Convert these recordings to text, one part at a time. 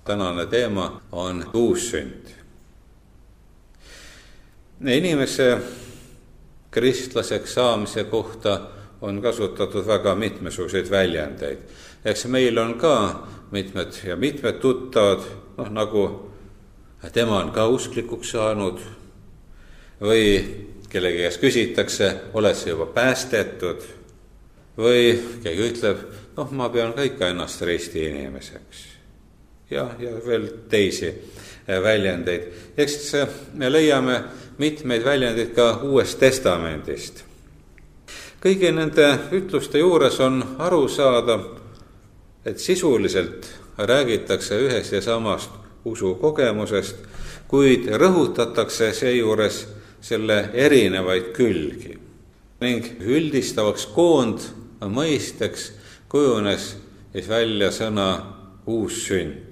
Tänane teema on uussünd. Inimese kristlaseks saamise kohta on kasutatud väga mitmesuguseid väljendeid. Eks meil on ka mitmed tuttavad, nagu tema on ka usklikuks saanud või kellegi käest küsitakse, oled sa juba päästetud, või keegi ütleb, ma pean ka ikka ennast risti inimeseks. Ja veel teisi väljendeid. Eks me leiame mitmeid väljendeid ka Uuest Testamendist. Kõigi nende ütluste juures on aru saada, et sisuliselt räägitakse ühest ja samast usukogemusest, kuid rõhutatakse seejuures selle erinevaid külgi. Ning üldistavaks koondmõisteks kujunes välja sõna uussünd.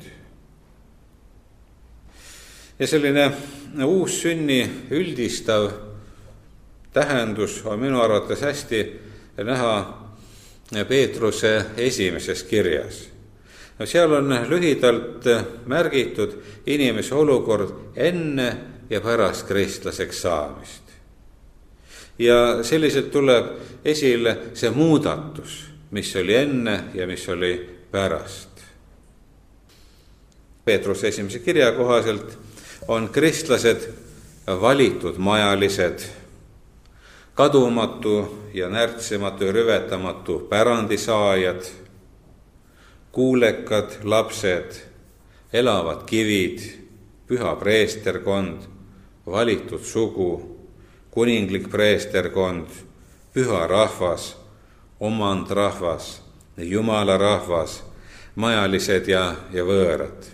Ja selline uussünni üldistav tähendus on minu arvates hästi näha Peetruse esimeses kirjas. Seal on lühidalt märgitud inimese olukord enne ja pärast kristlaseks saamist. Ja selliselt tuleb esile see muudatus, mis oli enne ja mis oli pärast. Peetruse esimese kirja kohaselt on kristlased valitud majalised, kadumatu ja närtsimatu ja rüvetamatu pärandisaajad, kuulekad lapsed, elavad kivid, püha preesterkond, valitud sugu, kuninglik preesterkond, püha rahvas, omandrahvas, Jumala rahvas, majalised ja võõrad.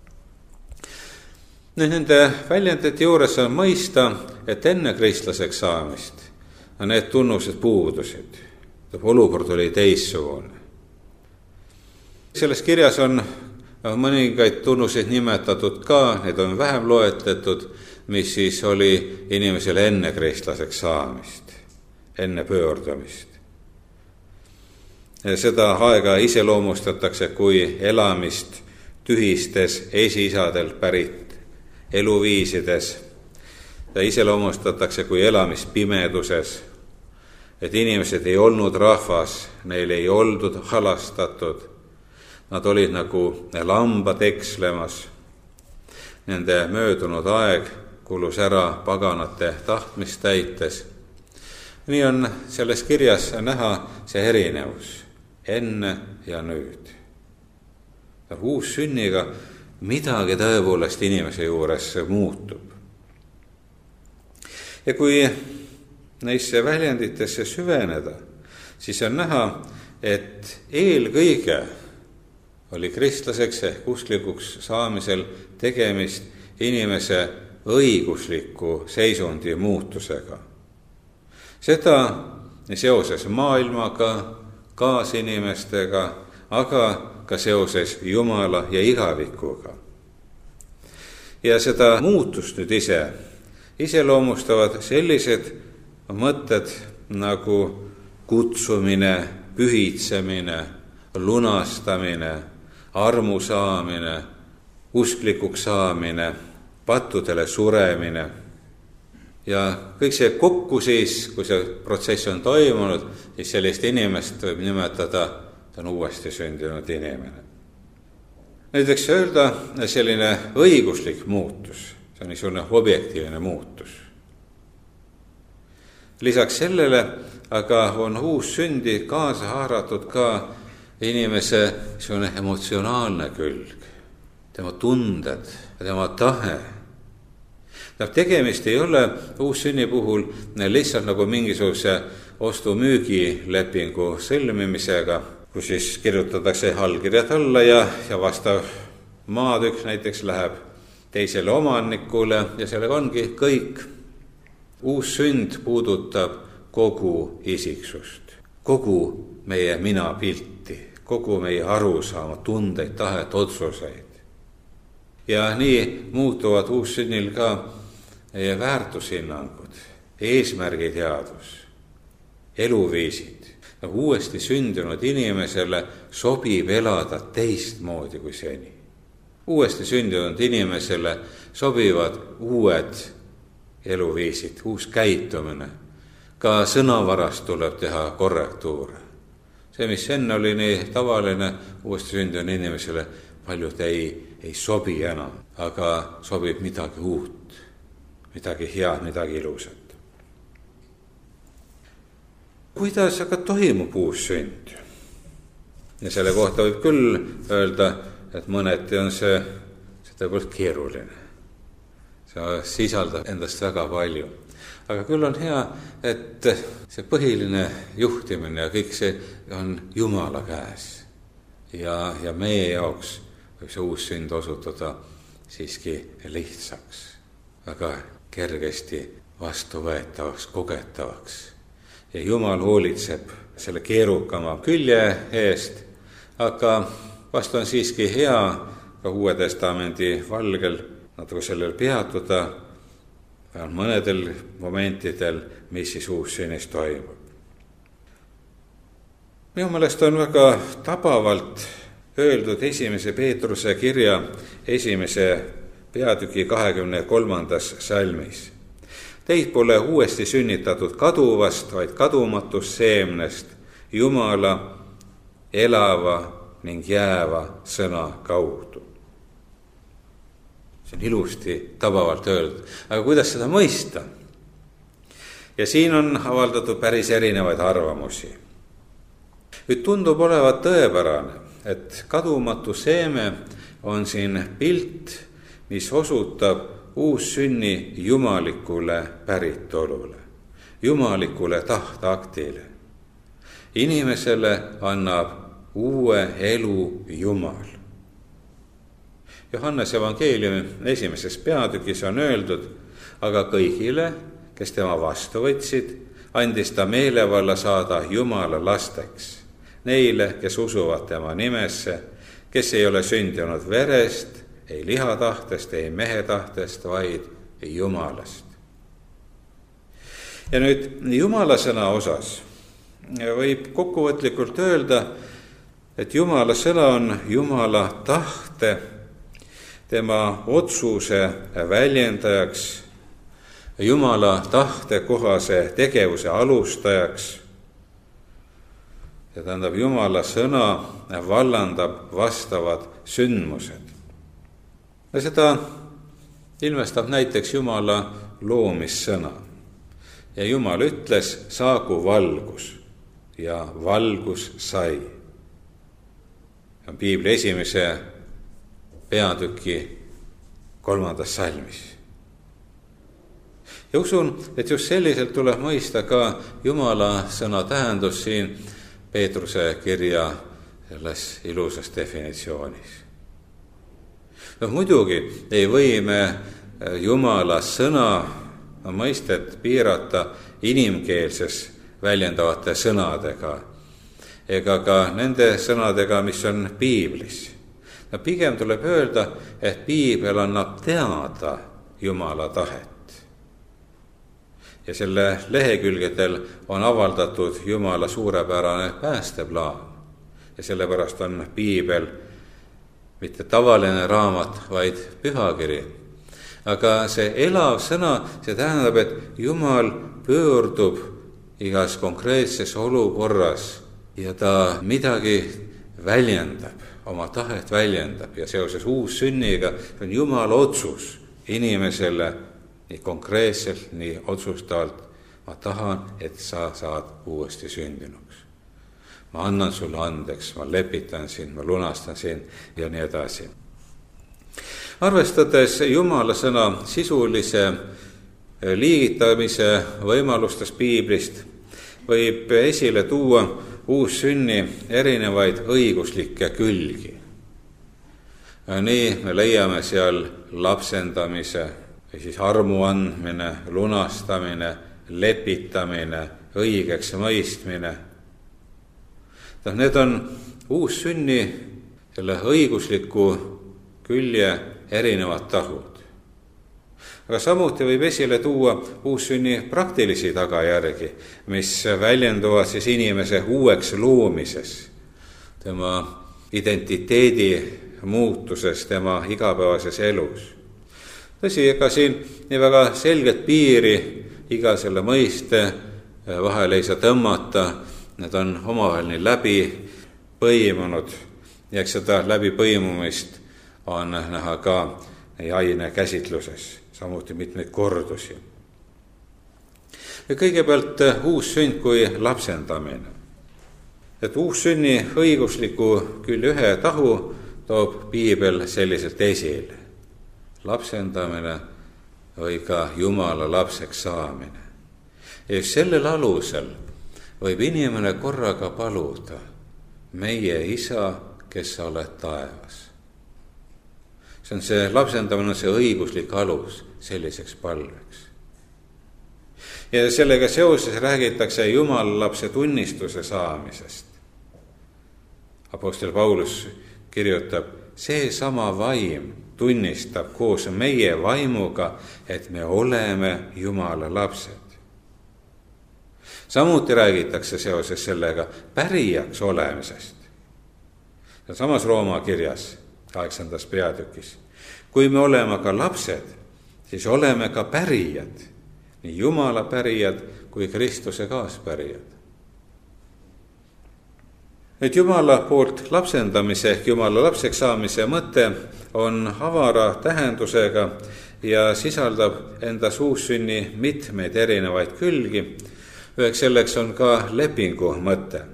Nende väljendite juures on mõista, et enne kristlaseks saamist need tunnused puudusid. Olukord oli teistsugune. Selles kirjas on mõningaid tunnuseid nimetatud ka, need on vähem loetletud, mis siis oli inimesele enne kristlaseks saamist, enne pöördumist. Seda aega iseloomustatakse kui elamist tühistes esiisadel pärit eluviisides. Ta iseloomustatakse kui elamist pimeduses, et inimesed ei olnud rahvas, neil ei oldud halastatud, nad olid nagu lambad ekslemas. Nende möödunud aeg kulus ära paganate tahtmist täites. Nii on selles kirjas näha see erinevus enne ja nüüd. Uussünniga midagi tõepoolest inimese juures muutub. Ja kui neisse väljenditesse süveneda, siis on näha, et eelkõige oli kristlaseks ehk usklikuks saamisel tegemist inimese õigusliku seisundi muutusega. Seda seoses maailmaga, kaasinimestega, aga ka seoses Jumala ja igavikuga. Ja seda muutust nüüd iseloomustavad sellised mõtted nagu kutsumine, pühitsemine, lunastamine, armu saamine, usklikuks saamine, pattudele suremine. Ja kõik see kokku siis, kui see protsess on toimunud, siis sellist inimest võib nimetada, ta on uuesti sündinud inimene. Näiteks öelda selline õiguslik muutus, see on niisugune objektiivne muutus. Lisaks sellele aga on uus sündi kaasa haaratud ka inimese niisugune emotsionaalne külg, tema tunded, tema tahe. Tegemist ei ole uussünni puhul lihtsalt nagu mingisuguse ostu-müügilepingu sõlmimisega, kus siis kirjutatakse allkirjad alla ja vastav maatükk näiteks läheb teisele omanikule ja sellega ongi kõik. Uus sünd puudutab kogu isiksust, kogu meie minapilti, kogu meie arusaama, tundeid, tahet, otsuseid. Ja nii muutuvad uussünnil ka meie väärtushinnangud, eesmärgiteadvus, eluviisid. Uuesti sündinud inimesele sobib elada teistmoodi kui seni. uuesti sündinud inimesele sobivad uued eluviisid, uus käitumine. Ka sõnavaras tuleb teha korrektuure. See, mis enne oli nii tavaline, uuesti sündinud inimesele paljud ei sobi enam, aga sobib midagi uut, midagi head, midagi ilusat. Kuidas aga toimub uus sünd? Ja selle kohta võib küll öelda, et mõneti on see tõepoolest keeruline. See sisaldab endast väga palju. Aga küll on hea, et see põhiline juhtimine ja kõik see on Jumala käes. Ja meie jaoks võib see uus sünd osutuda siiski lihtsaks, väga kergesti vastuvõetavaks, kogetavaks. Ja Jumal hoolitseb selle keerukama külje eest, aga vast on siiski hea ka Uue Testamendi valgel natuke sellel peatuda mõnedel momentidel, mis siis uussünnis toimub. Minu meelest on väga tabavalt öeldud 1. Peetruse kirja 1. peatüki 23. salmis. Teid pole uuesti sünnitatud kaduvast, vaid kadumatust seemnest Jumala elava ning jääva sõna kaudu. See on ilusti tabavalt öeldud. Aga kuidas seda mõista? Ja siin on avaldatud päris erinevaid arvamusi. Nüüd tundub olevat tõepärane, et kadumatu seeme on siin pilt, mis osutab uussünni jumalikule päritolule, jumalikule tahtaktile. Inimesele annab uue elu Jumal. Johannes evangeeliumi 1. peatükis on öeldud, aga kõigile, kes tema vastu võtsid, andis ta meelevalla saada Jumala lasteks. Neile, kes usuvad tema nimesse, kes ei ole sündinud verest, ei lihatahtest, ei mehe tahtest, vaid Jumalast. Ja nüüd Jumala sõna osas võib kokkuvõtlikult öelda, et Jumala sõna on Jumala tahte, tema otsuse väljendajaks, Jumala tahte kohase tegevuse alustajaks. Ja tähendab, Jumala sõna vallandab vastavad sündmused. Ja seda ilmestab näiteks Jumala loomissõna. Ja Jumal ütles, saagu valgus, ja valgus sai. Piibli 1. peatüki 3. salmis. Ja usun, et just selliselt tuleb mõista ka Jumala sõna tähendus siin Peetruse kirja selles ilusas definitsioonis. Muidugi ei või me Jumala sõna mõistet piirata inimkeelses väljendavate sõnadega ega ka nende sõnadega, mis on piiblis. Pigem tuleb öelda, et piibel annab teada Jumala tahet. Ja selle lehekülgedel on avaldatud Jumala suurepärane päästeplaan. Ja sellepärast on piibel mitte tavaline raamat, vaid pühakiri. Aga see elav sõna, see tähendab, et Jumal pöördub igas konkreetses olukorras ja ta midagi väljendab, oma tahet väljendab. Ja seoses uussünniga on Jumala otsus inimesele nii konkreetselt, nii otsustavalt. Ma tahan, et sa saad uuesti sündinuks. Ma annan sulle andeks, ma lepitan sind, ma lunastan sind ja nii edasi. Arvestades Jumala sõna sisulise liigitamise võimalustes piiblist, võib esile tuua uussünni erinevaid õiguslikke külgi. Nii me leiame seal lapsendamise, või siis armu andmine, lunastamine, lepitamine, õigeks mõistmine. Need on uussünni selle õigusliku külje erinevad tahud. Aga samuti võib esile tuua uussünni praktilisi tagajärgi, mis väljenduvad siis inimese uueks loomises, tema identiteedi muutuses tema igapäevases elus. Tõsi, ega siin nii väga selget piiri iga selle mõiste vahel ei saa tõmmata, need on omavahel nii läbi põimunud ja eks seda läbipõimumist on näha ka aine käsitluses, samuti mitmeid kordusi. Ja kõigepealt uus sünd kui lapsendamine. Et uussünni õigusliku küll ühe tahu toob piibel selliselt esile. Lapsendamine või ka Jumala lapseks saamine. Ja sellel alusel võib inimene korraga paluda, meie Isa, kes sa oled taevas. See on see lapsendamine, see õiguslik alus selliseks palveks. Ja sellega seoses räägitakse Jumala lapse tunnistuse saamisest. Apostel Paulus kirjutab, see sama vaim tunnistab koos meie vaimuga, et me oleme Jumala lapsed. Samuti räägitakse seoses sellega pärijaks olemisest. Ja samas Rooma kirjas 8. peatükis. Kui me oleme ka lapsed, siis oleme ka pärijad, nii Jumala pärijad kui Kristuse kaaspärijad. Et Jumala poolt lapsendamise ehk Jumala lapseks saamise mõte on avara tähendusega ja sisaldab endas uussünni mitmeid erinevaid külgi. Üheks selleks on ka lepingu mõte.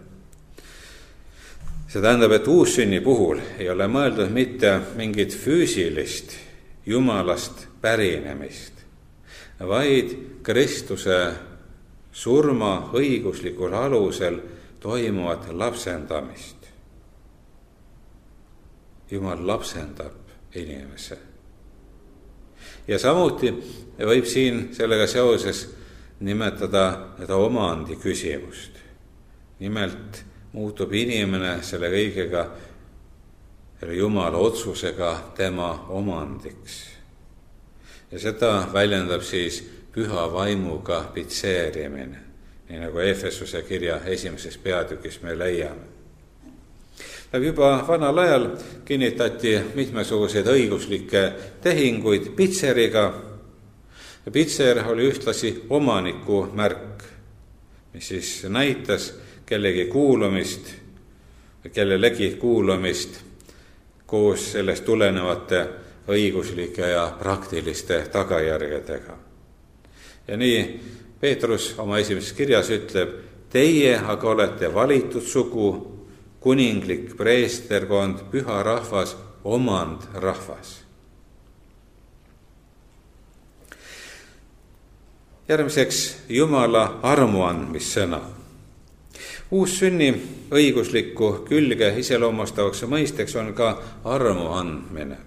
See tähendab, et uussünni puhul ei ole mõeldud mitte mingit füüsilist Jumalast pärinemist, vaid Kristuse surma õiguslikul alusel toimuvat lapsendamist. Jumal lapsendab inimese. Ja samuti võib siin sellega seoses nimetada seda omandi küsimust. Nimelt muutub inimene selle kõigega, selle Jumala otsusega tema omandiks. Ja seda väljendab siis püha vaimuga pitseerimine. Nii nagu Efesuse kirja 1. peatükis me leiame. Juba vanal ajal kinnitati mitmesuguseid õiguslikke tehinguid pitseriga. Pitser oli ühtlasi omaniku märk, mis siis näitas kellelegi kuulumist koos sellest tulenevate õiguslike ja praktiliste tagajärgedega. Ja nii Peetrus oma esimeses kirjas ütleb, teie aga olete valitud sugu, kuninglik preesterkond, püha rahvas, omand rahvas. Järgmiseks Jumala armuandmissõna. Uussünni õiguslikku külge iseloomustavaks mõisteks on ka armu andmine.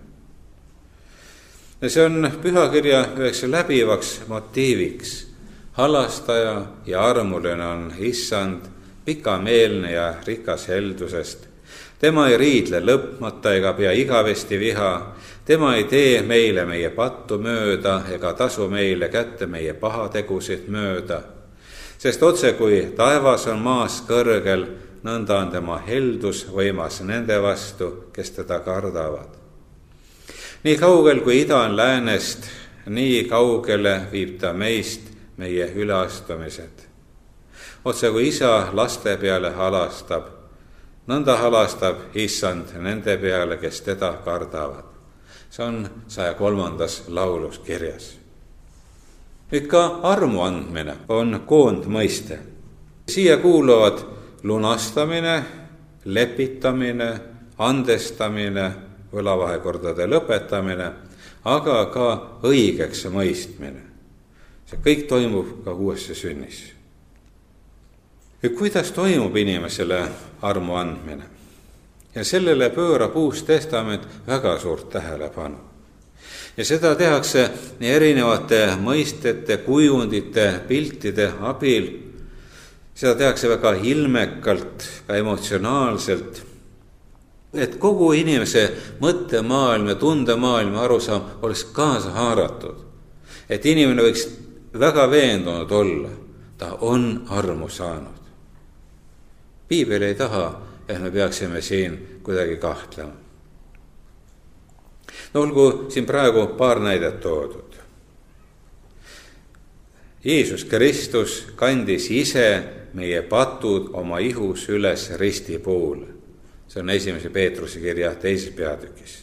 Ja see on pühakirja üheks läbivaks motiiviks. Halastaja ja armuline on Issand, pikameelne ja rikas heldusest. Tema ei riidle lõpmata ega pea igavesti viha. Tema ei tee meile meie pattu mööda ega tasu meile kätte meie pahategusid mööda. Sest otse kui taevas on maas kõrgel, nõnda on tema heldus võimas nende vastu, kes teda kardavad. Nii kaugel kui ida on läänest, nii kaugele viib ta meist meie üleastumised. Otse kui isa laste peale halastab, nõnda halastab Issand nende peale, kes teda kardavad. See on 103. laulus kirjas. Nüüd ka armu andmine on koondmõiste. Siia kuuluvad lunastamine, lepitamine, andestamine, võlavahekordade lõpetamine, aga ka õigeks mõistmine. See kõik toimub ka uuesse sünnis. Ja kuidas toimub inimesele armu andmine? Ja sellele pöörab Uus Testament väga suurt tähelepanu. Ja seda tehakse nii erinevate mõistete, kujundite, piltide abil. Seda tehakse väga ilmekalt, ka emotsionaalselt, et kogu inimese mõttemaailm ja tundemaailm arusaam oleks kaasa haaratud. Et inimene võiks väga veendunud olla, ta on armu saanud. Piibel ei taha, et me peaksime siin kuidagi kahtlema. no olgu siin praegu paar näidet toodud. Jeesus Kristus kandis ise meie patud oma ihus üles risti poole. See on 1. Peetruse kirja 2. peatükis.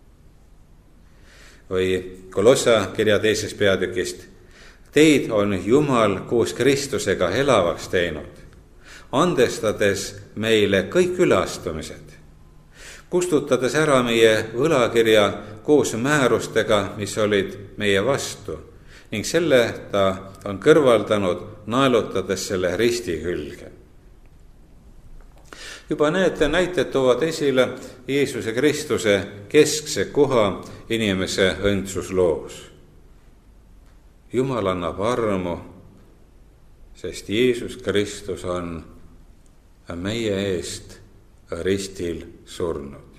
Või Kolossa kirja 2. peatükist. Teid on Jumal koos Kristusega elavaks teinud, andestades meile kõik üleastumised, kustutades ära meie võlakirja koos määrustega, mis olid meie vastu, ning selle ta on kõrvaldanud, naelutades selle risti külge. Juba need näited toovad esile Jeesuse Kristuse keskse koha inimese õndsusloos. Jumal annab armu, sest Jeesus Kristus on meie eest ristil surnud.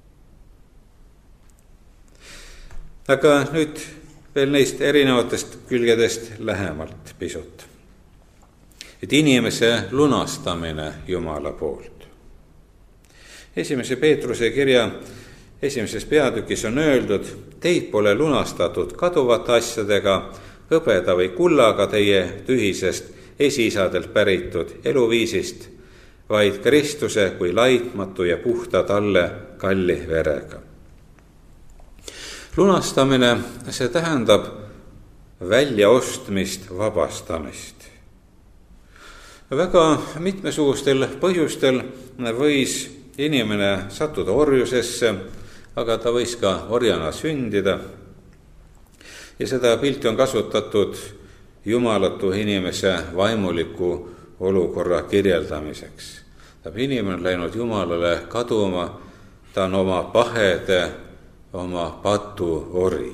Aga nüüd veel neist erinevatest külgedest lähemalt pisut. Et inimese lunastamine Jumala poolt. 1. Peetruse kirja 1. peatükis on öeldud, teid pole lunastatud kaduvate asjadega, hõbeda või kullaga teie tühisest esiisadelt päritud eluviisist, vaid Kristuse kui laitmatu ja puhta talle kalli verega. Lunastamine, see tähendab väljaostmist, vabastamist. Väga mitmesugustel põhjustel võis inimene sattuda orjusesse, aga ta võis ka orjana sündida. Ja seda pilti on kasutatud jumalatu inimese vaimuliku olukorra kirjeldamiseks. Inimene on läinud Jumalale kaduma, ta on oma pahede, oma patu ori.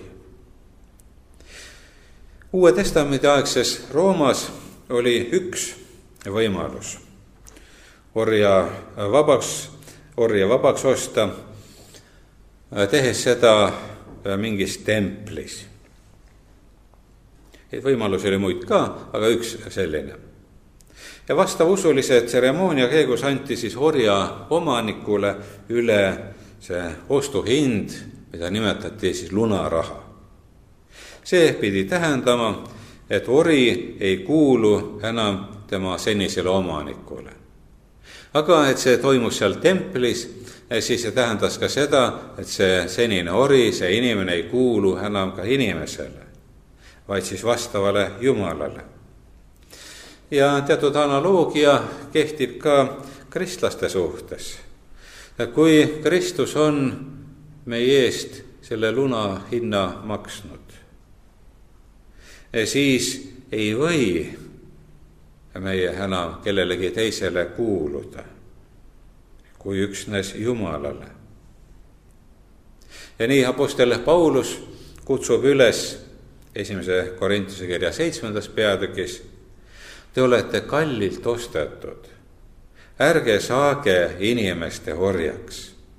Uue Testamendi aegses Roomas oli üks võimalus orja vabaks osta, tehes seda mingis templis. Võimalusi oli muid ka, aga üks selline. Ja vastavusulise tseremoonia käigus anti siis orja omanikule üle see ostuhind, mida nimetati siis lunaraha. See pidi tähendama, et ori ei kuulu enam tema senisele omanikule. Aga et see toimus seal templis, siis see tähendas ka seda, et see senine ori, see inimene ei kuulu enam ka inimesele, vaid siis vastavale Jumalale. Ja teatud analoogia kehtib ka kristlaste suhtes. Kui Kristus on meie eest selle luna hinna maksnud, siis ei või meie enam kellelegi teisele kuuluda, kui üksnes Jumalale. Ja nii apostel Paulus kutsub üles 1. Korintuse kirja 7. peatükis, te olete kallilt ostetud, ärge saage inimeste orjaks.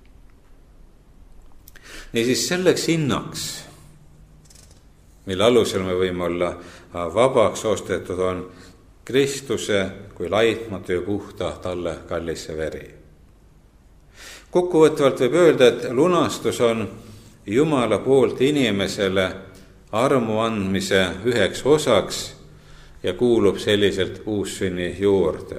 Niisiis selleks hinnaks, mille alusel me võime olla vabaks ostetud, on Kristuse kui laitmatu ja puhta talle kallisse veri. Kokkuvõtvalt võib öelda, et lunastus on Jumala poolt inimesele armu andmise üheks osaks ja kuulub selliselt uussünni juurde.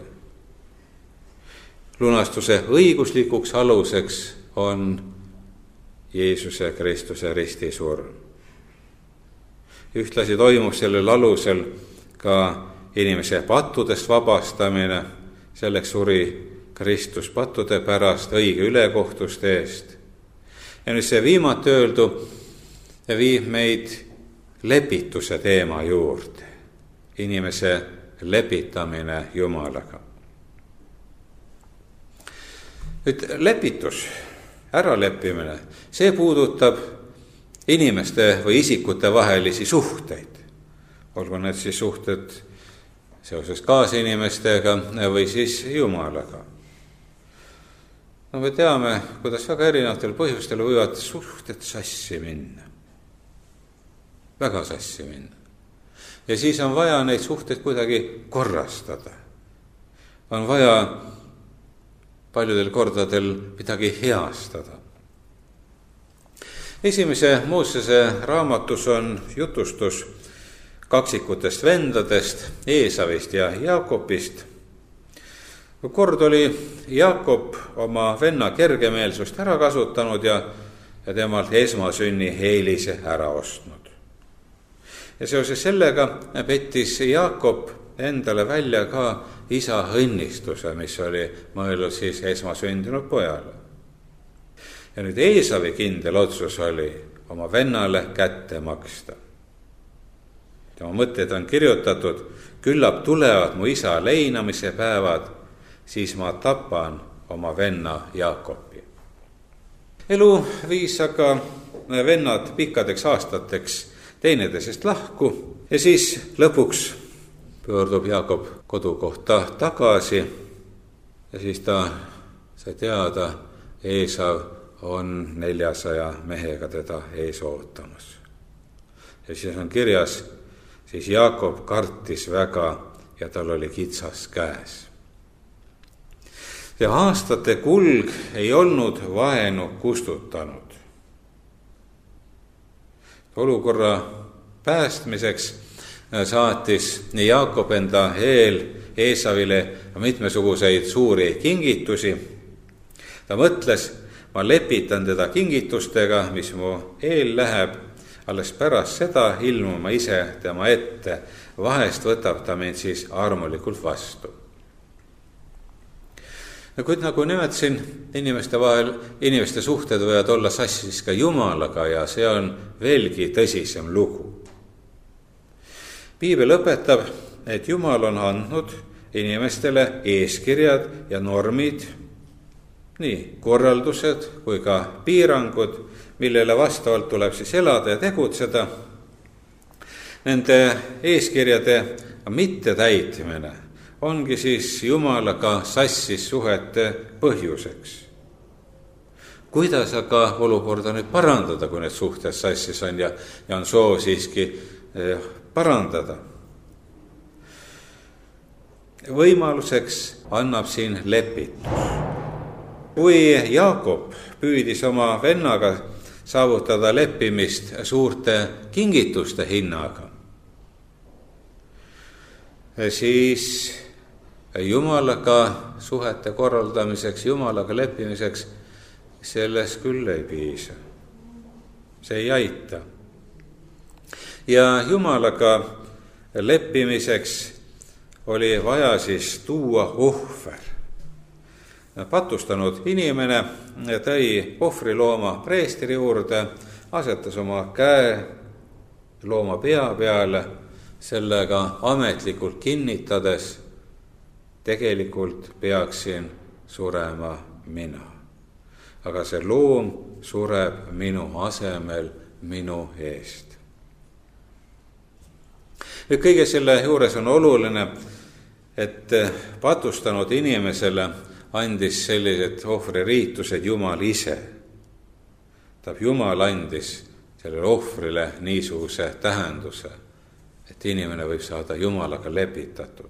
Lunastuse õiguslikuks aluseks on Jeesuse Kristuse ristisurm. Ühtlasi toimub sellel alusel ka inimese pattudest vabastamine, selleks suri Kristus pattude pärast õige ülekohtuste eest. Ja nüüd see viimati öeldu viib meid lepituse teema juurde, inimese lepitamine Jumalaga. Nüüd lepitus, äraleppimine, see puudutab inimeste või isikute vahelisi suhteid. Olgu need siis suhted seoses kaasinimestega või siis Jumalaga. No me teame, kuidas väga erinevatel põhjustel võivad suhted sassi minna. Väga sassi minna. Ja siis on vaja neid suhteid kuidagi korrastada. On vaja paljudel kordadel midagi heastada. Esimese Moosese raamatus on jutustus kaksikutest vendadest, Eesavist ja Jaakobist. Kord oli Jaakob oma venna kergemeelsust ära kasutanud ja temalt esmasünni eelise ära ostnud. Ja seoses sellega pettis Jaakob endale välja ka isa õnnistuse, mis oli mõeldud siis esmasündinud pojale. Ja nüüd Eesavi kindel otsus oli oma vennale kätte maksta. Tema mõtted on kirjutatud: küllap tulevad mu isa leinamise päevad, siis ma tapan oma venna Jaakobi. Elu viis aga vennad pikkadeks aastateks teineteisest lahku ja siis lõpuks pöördub Jaakob kodukohta tagasi ja siis ta sai teada, Eesav on 400 mehega teda ees ootamas. Ja siis on kirjas, siis Jaakob kartis väga ja tal oli kitsas käes. Ja aastate kulg ei olnud vaenu kustutanud. Olukorra päästmiseks saatis Jaakob enda eel Eesavile mitmesuguseid suuri kingitusi. Ta mõtles, ma lepitan teda kingitustega, mis mu eel läheb, alles pärast seda ilmun ma ise tema ette, vahest võtab ta mind siis armulikult vastu. Kuid nagu nimetasin, inimeste suhted võivad olla sassis ka Jumalaga ja see on veelgi tõsisem lugu. Piibel õpetab, et Jumal on andnud inimestele eeskirjad ja normid, nii korraldused kui ka piirangud, millele vastavalt tuleb siis elada ja tegutseda. Nende eeskirjade mittetäitmine ongi siis Jumalaga sassis suhete põhjuseks. Kuidas aga olukorda nüüd parandada, kui need suhted sassis on ja on soov siiski parandada? Võimaluseks annab siin lepitus. Kui Jaakob püüdis oma vennaga saavutada leppimist suurte kingituste hinnaga, siis Jumalaga suhete korraldamiseks, Jumalaga leppimiseks sellest küll ei piisa. See ei aita. Ja Jumalaga leppimiseks oli vaja siis tuua ohver. Patustanud inimene tõi ohvrilooma preestri juurde, asetas oma käe looma pea peale, sellega ametlikult kinnitades, tegelikult peaksin surema mina. Aga see loom sureb minu asemel, minu eest. Kõige selle juures on oluline, et patustanud inimesele andis sellised ohvririitused Jumal ise. Jumal andis sellele ohvrile niisuguse tähenduse, et inimene võib saada Jumalaga lepitatud.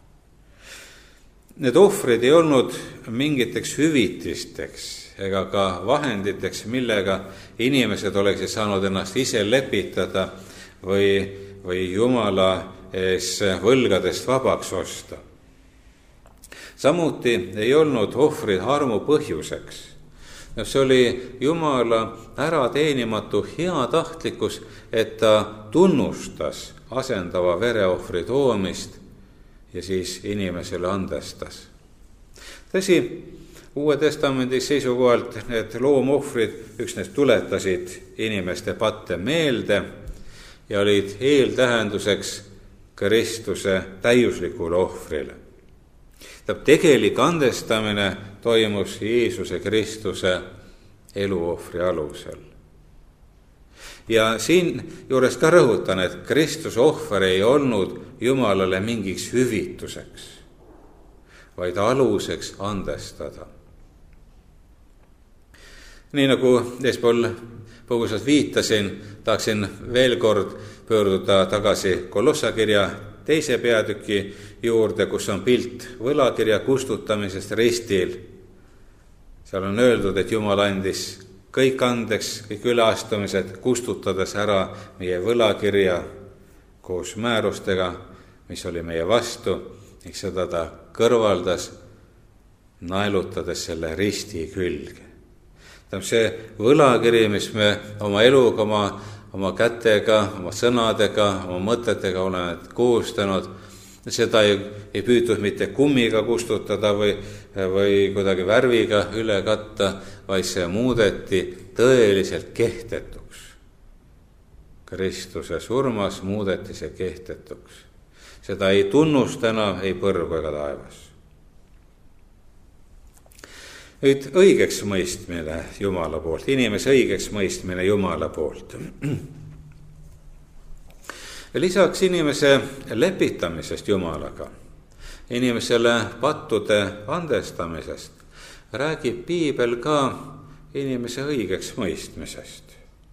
Need ohvrid ei olnud mingiteks hüvitisteks ega ka vahenditeks, millega inimesed oleksid saanud ennast ise lepitada või Jumala ees võlgadest vabaks osta. Samuti ei olnud ohvrid armu põhjuseks. See oli Jumala ärateenimatu heatahtlikkus, et ta tunnustas asendava vereohvri toomist ja siis inimesele andestas. Tõsi, Uue Testamendi seisukohalt need loomohvrid üksnes tuletasid inimeste patte meelde ja olid eeltähenduseks Kristuse täiuslikule ohvrile. Tegelik andestamine toimus Jeesuse Kristuse eluohvri alusel. Ja siin juures ka rõhutan, et Kristuse ohver ei olnud Jumalale mingiks hüvituseks, vaid aluseks andestada. Nii nagu eespool põgusalt viitasin, tahaksin veel kord pöörduda tagasi Kolossakirja 2. peatüki juurde, kus on pilt võlakirja kustutamisest ristil. Seal on öeldud, et Jumal andis kõik andeks, kõik üleastumised, kustutades ära meie võlakirja koos määrustega, mis oli meie vastu, ning seda ta kõrvaldas, naelutades selle risti külge. Tähendab, see võlakiri, mis me oma eluga, oma kätega, oma sõnadega, oma mõtetega oleme koostanud, seda ei püütud mitte kummiga kustutada või kuidagi värviga üle katta, vaid see muudeti tõeliselt kehtetuks. Kristuse surmas muudeti see kehtetuks. Seda ei tunnusta enam ei põrgu ega taevas. Nüüd õigeks mõistmine Jumala poolt, inimese õigeks mõistmine Jumala poolt. Lisaks inimese lepitamisest Jumalaga, inimesele pattude andestamisest, räägib Piibel ka inimese õigeks mõistmisest.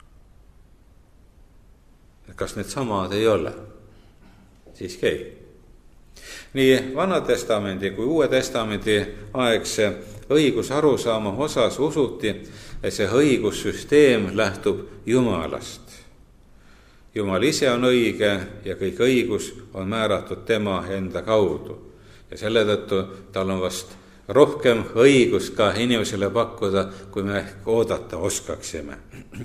Kas need samad ei ole? Siiski ei. Nii Vana Testamendi kui Uue Testamendi aegse õigusarusaama osas usuti, et see õigussüsteem lähtub Jumalast. Jumal ise on õige ja kõik õigus on määratud tema enda kaudu. Ja selle tõttu tal on vast rohkem õigus ka inimesele pakkuda, kui me oodata oskaksime.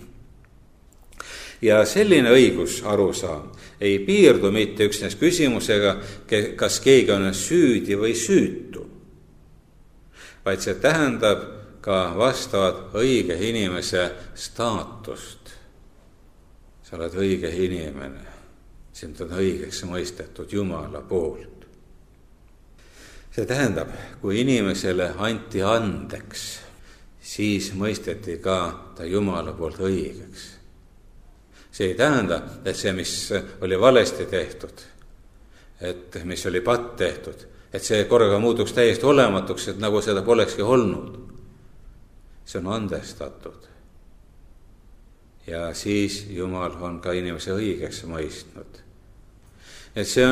Ja selline õigusarusaam ei piirdu mitte üksnes küsimusega, kas keegi on süüdi või süütu, vaid see tähendab ka vastavat õige inimese staatust. Sa oled õige inimene, sind on õigeks mõistetud Jumala poolt. See tähendab, kui inimesele anti andeks, siis mõisteti ka ta Jumala poolt õigeks. See ei tähenda, et see, mis oli valesti tehtud, et mis oli patt tehtud, et see korraga muutuks täiesti olematuks, et nagu seda polekski olnud. See on andestatud. Ja siis Jumal on ka inimese õigeks mõistnud. Et see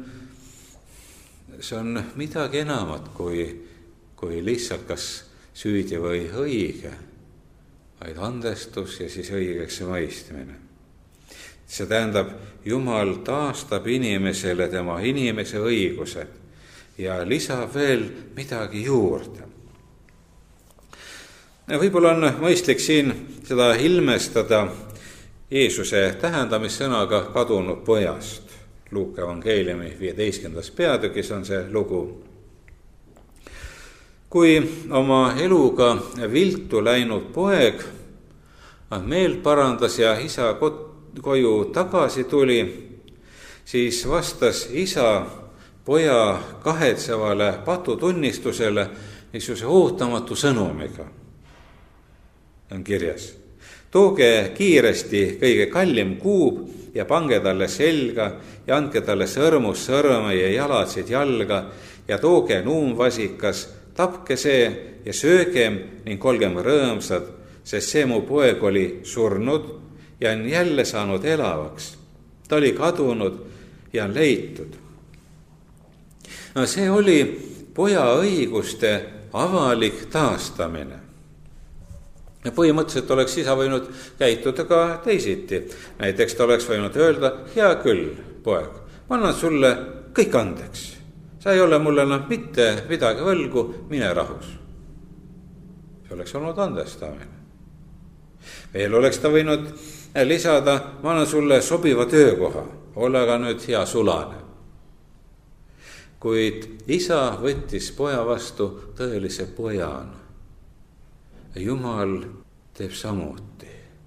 on midagi enamat kui lihtsalt kas süüdi või õige, vaid andestus ja siis õigeks mõistmine. See tähendab, Jumal taastab inimesele tema inimese õigused ja lisab veel midagi juurde. Võib-olla on mõistlik siin seda ilmestada Jeesuse tähendamissõnaga kadunud pojast. Luuka evangeeliumi 15. peatükis on see lugu. Kui oma eluga viltu läinud poeg meel parandas ja isa koju tagasi tuli, siis vastas isa poja kahetsevale patutunnistusele niisuguse ootamatu sõnumiga. On kirjas: tooge kiiresti kõige kallim kuub ja pange talle selga ja andke talle sõrmus sõrme ja jalatsid jalga ja tooge nuumvasikas, tapke see ja söögem ning olgem rõõmsad, sest see mu poeg oli surnud ja on jälle saanud elavaks. Ta oli kadunud ja on leitud. No, see oli poja õiguste avalik taastamine. Ja põhimõtteliselt oleks isa võinud käituda ka teisiti. Näiteks ta oleks võinud öelda: hea küll, poeg, ma annan sulle kõik andeks. Sa ei ole mulle mitte midagi võlgu, mine rahus. See oleks olnud andestamine. Veel oleks ta võinud lisada: ma annan sulle sobiva töökoha, ole aga nüüd hea sulane. Kuid isa võttis poja vastu tõelise pojana. Jumal teeb samuti.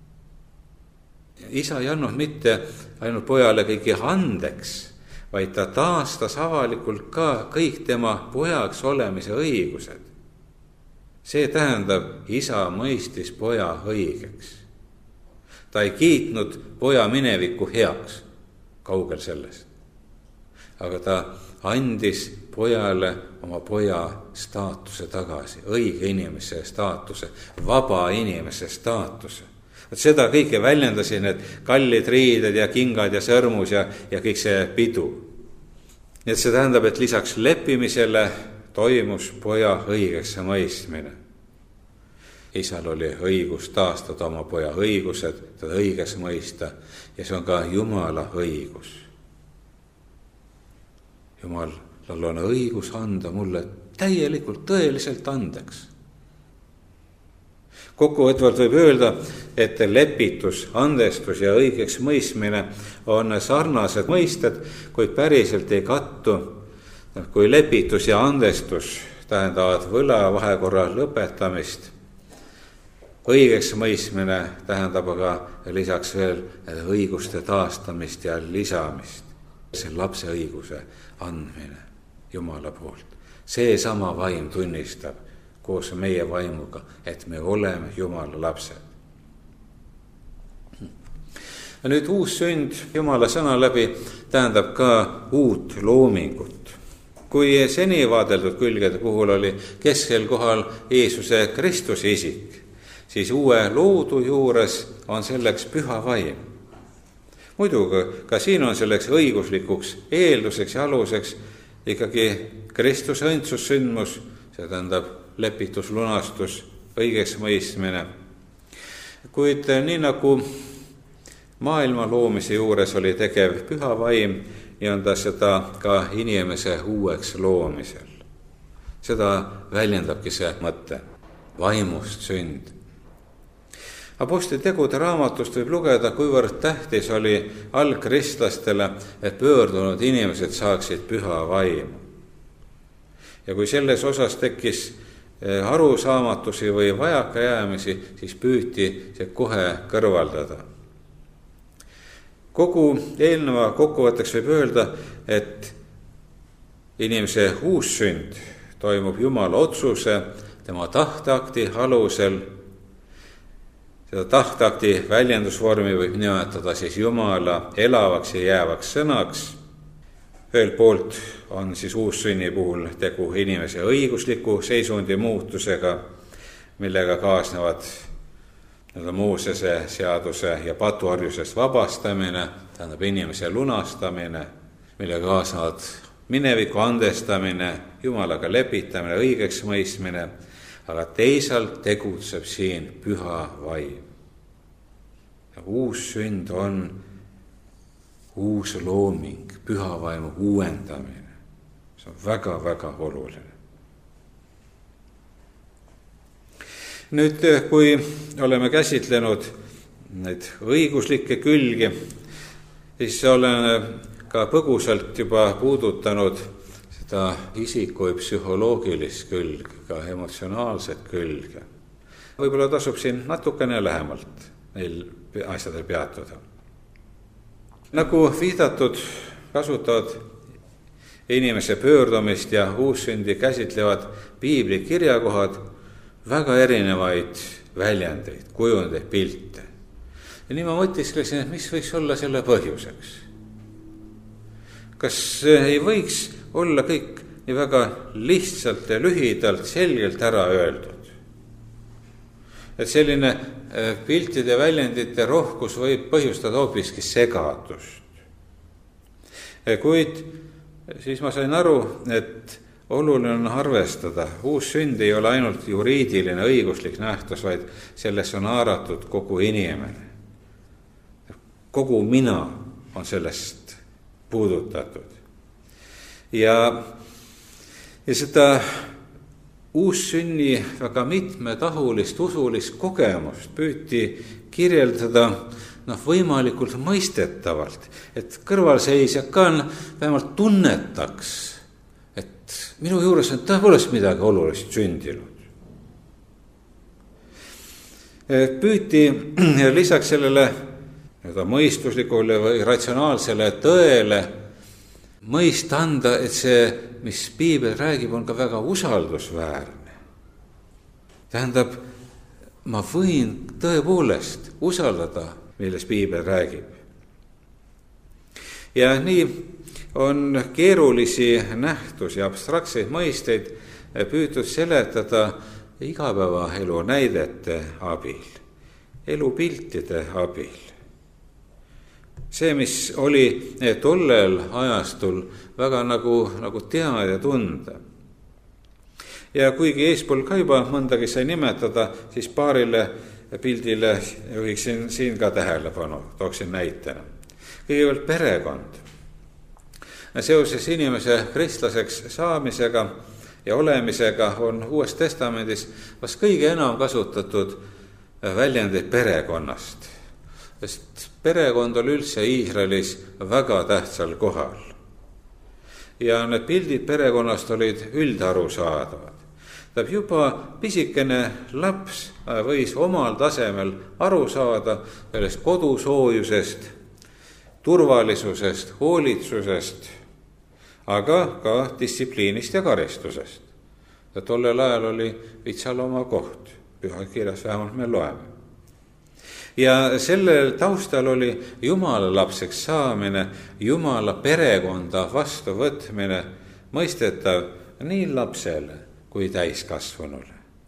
Isa ei andnud mitte ainult pojale kõigi andeks, vaid ta taastas avalikult ka kõik tema pojaks olemise õigused. See tähendab, isa mõistis poja õigeks. Ta ei kiitnud poja minevikku heaks, kaugel sellest. Aga ta andis pojale oma poja staatuse tagasi, õige inimese staatuse, vaba inimese staatuse. Seda kõike väljendasid need kallid riided ja kingad ja sõrmus ja kõik see pidu. Nii et see tähendab, et lisaks leppimisele toimus poja õigeks mõistmine. Isal oli õigus taastada oma poja õigused, teda õigeks mõista ja see on ka Jumala õigus. Jumalal on õigus anda mulle täielikult, tõeliselt andeks. Kokkuvõtvalt võib öelda, et lepitus, andestus ja õigeks mõistmine on sarnased mõisted, kuid päriselt ei kattu. Kui lepitus ja andestus tähendavad võlavahekorra lõpetamist, õigeks mõistmine tähendab aga lisaks veel õiguste taastamist ja lisamist. See lapse õiguse andmine Jumala poolt. See sama vaim tunnistab koos meie vaimuga, et me oleme Jumala lapsed. Ja nüüd uus sünd Jumala sõna läbi tähendab ka uut loomingut. Kui seni vaadeldud külgede puhul oli keskel kohal Jeesuse Kristuse isik, siis uue loodu juures on selleks püha vaim. Muidugi ka siin on selleks õiguslikuks eelduseks ja aluseks ikkagi Kristuse õndsussündmus, see tähendab lepitus, lunastus, õigeks mõistmine. Kuid nii nagu maailma loomise juures oli tegev püha vaim, nii on ta seda ka inimese uueks loomisel. Seda väljendabki see mõte, vaimust sünd. Apostli tegude raamatust võib lugeda, kuivõrd tähtis oli algkristlastele, et pöördunud inimesed saaksid püha vaimu. Ja kui selles osas tekkis arusaamatusi või vajakajäämisi, siis püüti see kohe kõrvaldada. Kogu eelneva kokkuvõtteks võib öelda, et inimese uus sünd toimub Jumala otsuse, tema tahteakti alusel. Seda tahteakti väljendusvormi võib nimetada siis Jumala elavaks ja jäävaks sõnaks. Ühelt poolt on siis uussünni puhul tegu inimese õigusliku seisundi muutusega, millega kaasnevad Moosese seaduse ja patuorjusest vabastamine, tähendab inimese lunastamine, millega kaasnevad mineviku andestamine, Jumalaga lepitamine, õigeks mõistmine, aga teisalt tegutseb siin püha vaim. Uus sünd on uus looming, püha vaimu uuendamine. See on väga-väga oluline. Nüüd, kui oleme käsitlenud neid õiguslikke külgi, siis olen ka põgusalt juba puudutanud seda isiku psühholoogilist külge, ka emotsionaalset külge. Võib-olla tasub siin natukene lähemalt neil asjadel peatuda. Nagu viidatud, kasutavad inimese pöördumist ja uussündi käsitlevad piibli kirjakohad väga erinevaid väljendeid, kujundeid, pilte. Ja nii ma mõtisklesin, et mis võiks olla selle põhjuseks. Kas ei võiks olla kõik nii väga lihtsalt ja lühidalt selgelt ära öeldud? Et selline piltide väljendite rohkus võib põhjustada hoopiski segadust. Kuid siis ma sain aru, et oluline on arvestada, uus sünd ei ole ainult juriidiline õiguslik nähtus, vaid sellest on haaratud kogu inimene. Kogu mina on sellest puudutatud. Ja seda uussünni väga mitmetahulist usulist kogemust püüti kirjeldada võimalikult mõistetavalt, et kõrvalseisja ka vähemalt tunnetaks, et minu juures on tõepoolest midagi olulist sündinud. Püüti lisaks sellele mõistuslikule või ratsionaalsele tõele mõista anda, et see, mis piibel räägib, on ka väga usaldusväärne. Tähendab, ma võin tõepoolest usaldada, milles piibel räägib. Ja nii on keerulisi nähtusi, abstraktseid mõisteid püütud seletada igapäevaelu näidete abil, elupiltide abil. See, mis oli tollel ajastul väga nagu teada ja tunda. Ja kuigi eespool ka juba mõndagi sai nimetada, siis paarile pildile juhiksin siin ka tähelepanu, tooksin näitena. Kõigepealt perekond. Seoses inimese kristlaseks saamisega ja olemisega on Uues Testamendis vast kõige enam kasutatud väljendid perekonnast. Sest perekond oli üldse Iisraelis väga tähtsal kohal. Ja need pildid perekonnast olid üldarusaadavad. Juba pisikene laps võis omal tasemel aru saada sellest kodusoojusest, turvalisusest, hoolitsusest, aga ka distsipliinist ja karistusest. Ja tollel ajal oli vitsal oma koht, pühakirjas vähemalt me loeme. Ja sellel taustal oli Jumala lapseks saamine, Jumala perekonda vastuvõtmine mõistetav nii lapsele kui täiskasvanule.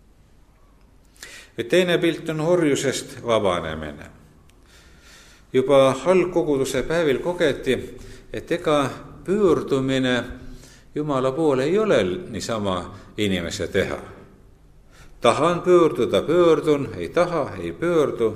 Teine pilt on orjusest vabanemine. Juba algkoguduse päevil kogeti, et ega pöördumine Jumala poole ei ole niisama inimese teha. Tahan pöörduda, pöördun, ei taha, ei pöördu.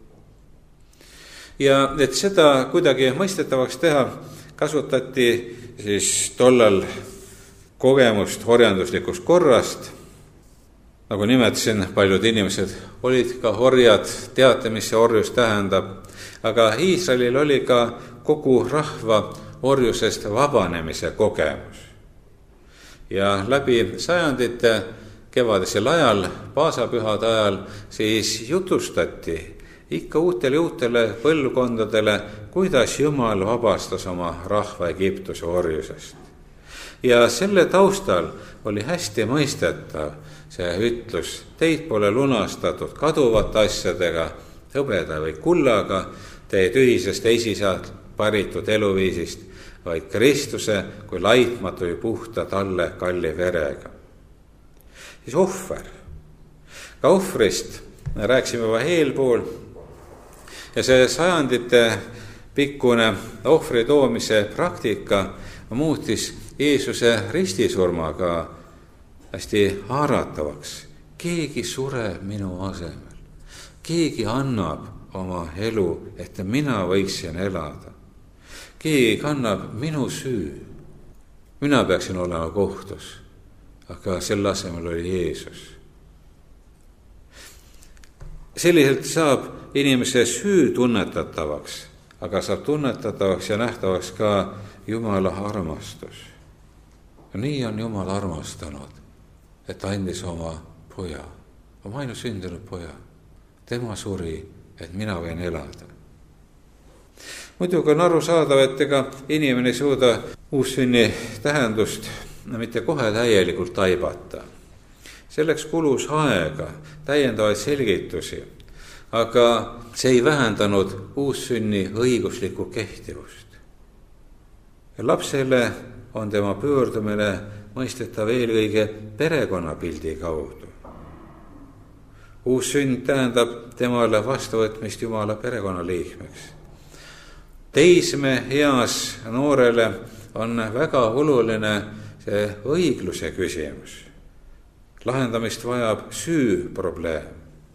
Ja et seda kuidagi mõistetavaks teha, kasutati siis tollal kogemust orjanduslikust korrast. Nagu nimetasin, paljud inimesed olid ka orjad, teate, mis see orjus tähendab. Aga Iisraelil oli ka kogu rahva orjusest vabanemise kogemus. Ja läbi sajandite kevadisel ajal, paasapühade ajal, siis jutustati ikka uutele põlvkondadele, kuidas Jumal vabastas oma rahva Egiptuse orjusest. Ja selle taustal oli hästi mõistetav see ütlus, teid pole lunastatud kaduvate asjadega, hõbeda või kullaga, teie tühisest esisalt paritud eluviisist, vaid Kristuse kui laitmatu ja puhta talle kalli verega. Siis ohver. Ka ohvrist rääkisime juba eelpool. Ja see sajandite pikkune ohvri toomise praktika muutis Jeesuse ristisurmaga hästi haaratavaks. Keegi sureb minu asemel. Keegi annab oma elu, et mina võiksin elada. Keegi kannab minu süü. Mina peaksin olema kohtus, aga selle asemel oli Jeesus. Selliselt saab inimese süü tunnetatavaks, aga saab tunnetatavaks ja nähtavaks ka Jumala armastus. Ja nii on Jumal armastanud, et andis oma poja, oma ainusündinud poja. Tema suri, et mina võin elada. Muidugi on arusaadav, et ega inimene ei suuda uussünni tähendust mitte kohe täielikult taibata. Selleks kulus aega, täiendavaid selgitusi, aga see ei vähendanud uussünni õiguslikku kehtivust. Ja lapsele on tema pöördumine mõistetav eelkõige perekonnapildi kaudu. Uussünd tähendab temale vastuvõtmist Jumala perekonnaliikmeks. Teisme eas noorele on väga oluline see õigluse küsimus. Lahendamist vajab süü probleem.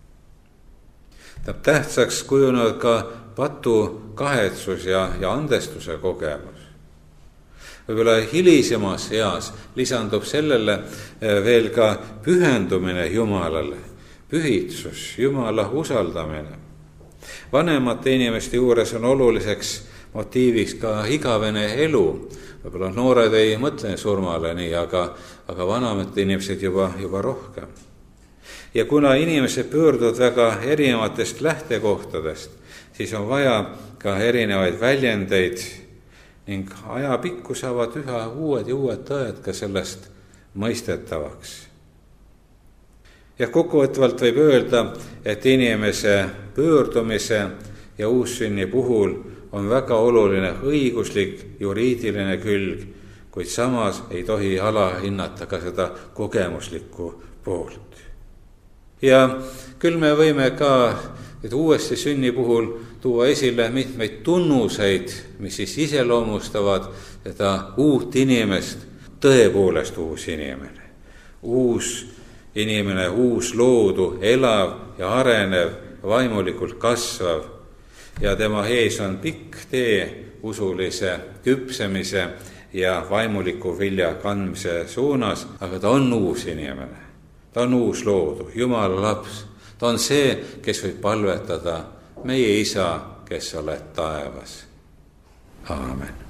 Tähtsaks kujunevad ka patu kahetsus ja andestuse kogemus. Võib-olla hilisemas eas lisandub sellele veel ka pühendumine Jumalale, pühitsus, Jumala usaldamine. Vanemate inimeste juures on oluliseks motiiviks ka igavene elu. Võib-olla noored ei mõtle surmale nii, aga vanemate inimesed juba rohkem. Ja kuna inimesed pöörduvad väga erinevatest lähtekohtadest, siis on vaja ka erinevaid väljendeid ning ajapikku saavad üha uued ja uued tõed ka sellest mõistetavaks. Ja kokkuvõtvalt võib öelda, et inimese pöördumise ja uussünni puhul on väga oluline õiguslik, juriidiline külg, kuid samas ei tohi alahinnata ka seda kogemuslikku poolt. Ja küll me võime ka uuesti sünni puhul tuua esile mitmeid tunnuseid, mis siis iseloomustavad seda uut inimest, tõepoolest uus inimene. uus inimene, uus loodu, elav ja arenev, vaimulikult kasvav ja tema ees on pikk tee usulise küpsemise ja vaimuliku vilja kandmise suunas, aga ta on uus inimene, ta on uus loodu, Jumala laps, ta on see, kes võib palvetada, meie Isa, kes oled taevas. Aamen.